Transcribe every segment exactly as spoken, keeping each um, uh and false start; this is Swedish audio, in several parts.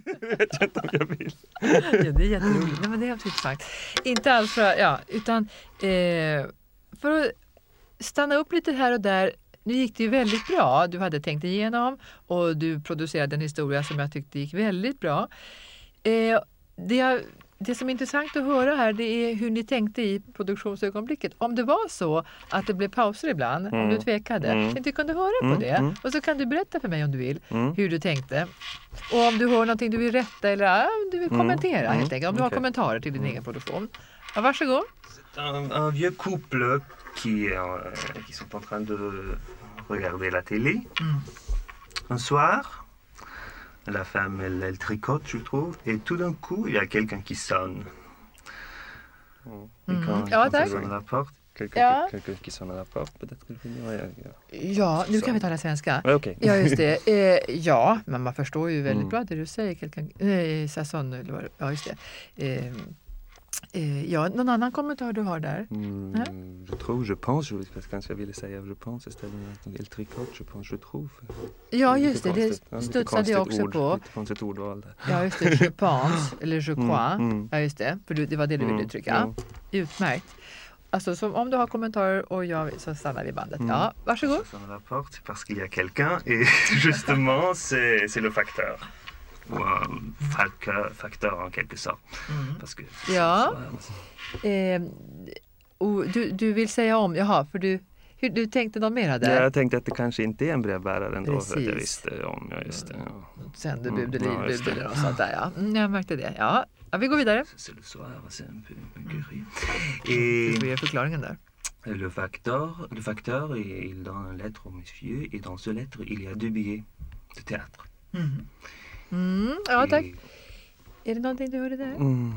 Jag vet inte om jag vill. Ja, det är jätteroligt. Nej, men det är absolut intressant. Inte alls för att, ja, utan eh, för att stanna upp lite här och där. Nu gick det ju väldigt bra. Du hade tänkt igenom och du producerade en historia som jag tyckte gick väldigt bra. Eh, det, jag, det som är intressant att höra här, det är hur ni tänkte i produktionsögonblicket. Om det var så att det blev pauser ibland, mm. om du tvekade, mm. inte kunde höra på mm. det. Mm. Och så kan du berätta för mig om du vill mm. hur du tänkte. Och om du hör någonting du vill rätta eller ja, du vill kommentera mm. helt enkelt. Om du okay. har kommentarer till din mm. egen produktion. Ja, varsågod. Un, un vieux couple qui, euh, qui sont en train de regarder la télé. Mm. Un soir, la femme, elle, elle tricote, je trouve, et tout d'un coup, il y a quelqu'un qui sonne. Mm. Et quand, ja, quand ça sonne à la porte, quelqu'un ja. quelqu'un qui sonne à la porte, peut-être. Ja, ja, ja. ja, nu kan vi tala svenska. Ja, okay. Ja, just det. Eh, ja, men man förstår ju väldigt mm. bra det du säger. Quelqu'un, eh, ça sonne, ja, just det. Eh, Eh, ja, någon annan kommentar du har där? Mm, ja? Je trouve, je pense, je, kanske jag ville säga je pense istället för el tricot, je pense, je trouve. Ja, just det, det ja, studsade jag också ord, på. Lite konstigt ordval där. Ja, just det, je pense, eller je crois. Mm, mm. Ja, just det, för det var det du ville uttrycka. Mm. Utmärkt. Alltså, som om du har kommentarer och jag så stannar vi bandet. Mm. Ja, varsågod. C'est parce qu'il y a quelqu'un et justement, c'est, c'est le facteur. Ou un facteur, facteur en quelque sorte. Mm. Parce que ja. Eh, och du, du vill säga om, jaha, för du, hur, du tänkte något mer där? Ja, jag tänkte att det kanske inte är en brevbärare ändå. Precis. För att jag visste om, ja just det. Ja. Sändebud eller mm, livbud eller något sånt där, ja. Mm, jag märkte det, ja. Ja, vi går vidare. C'est le soir, c'est un peu un curry. Et du får ge förklaringen där. Le facteur, le facteur, il donne une lettre au monsieur et dans ce lettre, il y a deux billets de théâtre. Mm. Mm, ja, tack. Är det någonting du hörde där? Mm.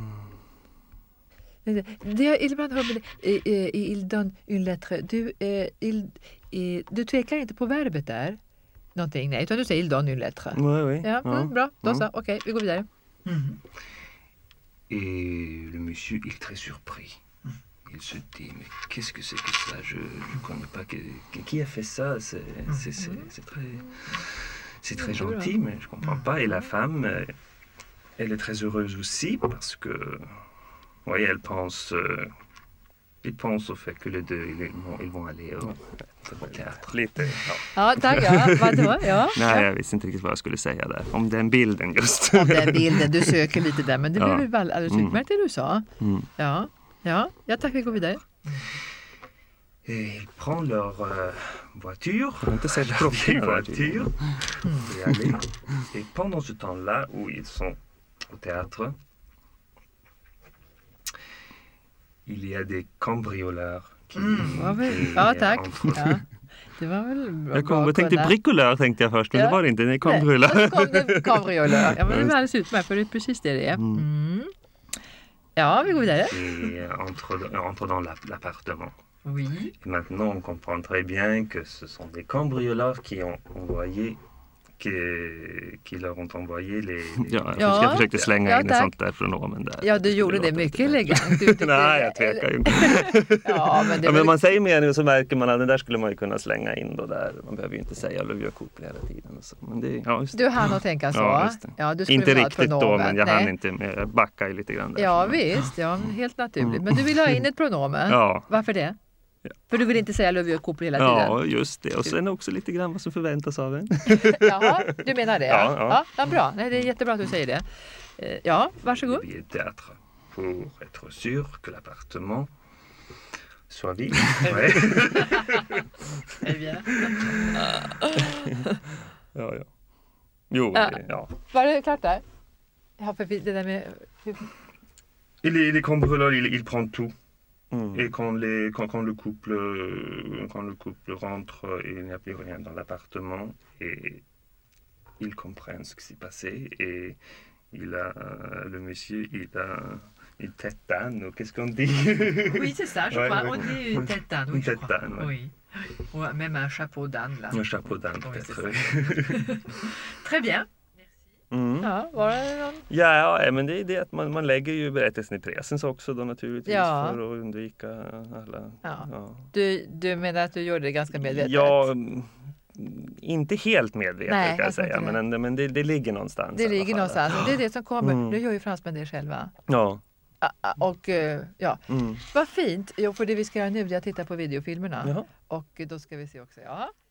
Det jag ibland hör med det, il donne une lettre. Du, il, du tvekar inte på verbet där? Någonting, nej, utan du säger il donne une lettre. Oui, oui. Ja, ja. Mm, bra, då så. Okej, okay, vi går vidare. Mm. Et le monsieur, il est très surpris. Il se dit, mais qu'est-ce que c'est que ça? Je ne connais pas. Qui, qui a fait ça? C'est, c'est, c'est, c'est très... C'est très gentil, mais je ne comprends pas. Et la femme, elle est très heureuse aussi parce que, vous voyez, elle pense, euh, ils pensent au fait que les deux, ils vont, ils vont aller au, au théâtre. Lite, ja. Ja, tack. Ja. Vadå? Ja. Nej, jag visste inte riktigt vad jag skulle säga där. Om den bilden just. Om den bilden, du söker lite där, men det ja. blev väl alldeles utmärkt det du sa. Mm. Ja. Ja, ja, tack, vi går vidare. Et ils prennent leur euh, voiture, inte sett leur vieille voiture, et, aller. Et pendant ce temps-là où ils sont au théâtre, il y a des cambrioleurs qui, mm, qui ja, tack. Ja. Det var väl bra. Jag, kom, jag tänkte bricoleur tänkte jag först, men ja. Det var det inte, det är cambrioleur. Nej, så kom det cambrioleur. Ja, men det var alldeles utmärkt, för det är precis det det är. Mm. Ja, vi går vidare. Et entre, entre dans l'appartement. Oui. Et maintenant, on comprend très bien que ce sont des cambrioleurs qui ont envoyé, qui, qui leur ont envoyé les... Ja, jag, jag försökte slänga ja, in ett sånt där pronomen där. Ja, du gjorde det mycket elegant. Nej, jag tvekar ju inte. ja, men, det ja, men väl... man säger meningen så märker man att det där skulle man ju kunna slänga in då där. Man behöver ju inte säga le vieux couple hela tiden. Och så. Men det, ja, just det. Du hann att tänka så. Ja, just det. Ja, du inte riktigt då, men jag Nej. hann inte med. Jag backar ju lite grann där. Ja, visst. Ja, helt naturligt. Men du vill ha in ett pronomen. Ja. Varför det? Ja. För du vill inte säga le vieux couple hela tiden? Ja, just det. Och sen också lite grann vad som förväntas av en. Jaha, du menar det? Ja, ja. ja. ja bra. Nej, det är jättebra att du säger det. Ja, varsågod. Vi är théâtre pour être sûr que l'appartement soit vide. Eh bien. ja, ja. Jo, ja. Det, ja. Var det klart där? Ja, för det där med... Il est, il est cambrioleur, il, il prend tout. Mm. Et quand, les, quand, quand, le couple, quand le couple rentre, il n'y a plus rien dans l'appartement et ils comprennent ce qui s'est passé et il a, le monsieur, il a une tête d'âne, ou qu'est-ce qu'on dit? Oui, c'est ça, je ouais, crois. Ouais. On dit une tête d'âne, oui, une tête d'âne, ouais. Oui. Ou même un chapeau d'âne, là. Un chapeau d'âne, oui, peut-être, oui. Très bien. Mm. Ja, var det någon? Ja, ja, men det är det att man, man lägger ju berättelsen i presens också då naturligtvis ja. för att undvika alla... Ja. Ja. Du, du menar att du gjorde det ganska medvetet? Ja, inte helt medvetet Nej, kan jag jag tror säga, inte men, ändå, men det, det ligger någonstans. Det i alla ligger fall. någonstans och det är det som kommer. Mm. Nu gör ju fransmän det själva. Ja. Ah, ah, Och eh, ja, Mm. vad fint. Jo, för det vi ska göra nu är att titta på videofilmerna. Jaha. Och då ska vi se också. Ja.